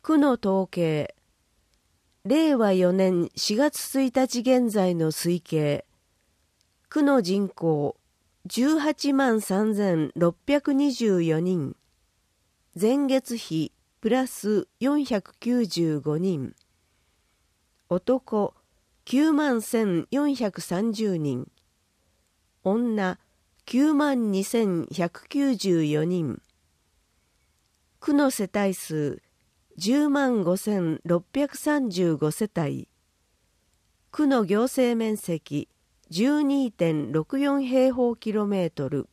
区の統計、令和4年4月1日現在の推計、区の人口18万3624人、前月比プラス495人、男9万1430人、女9万2194人、区の世帯数10万5635世帯、区の行政面積 12.64 平方キロメートル、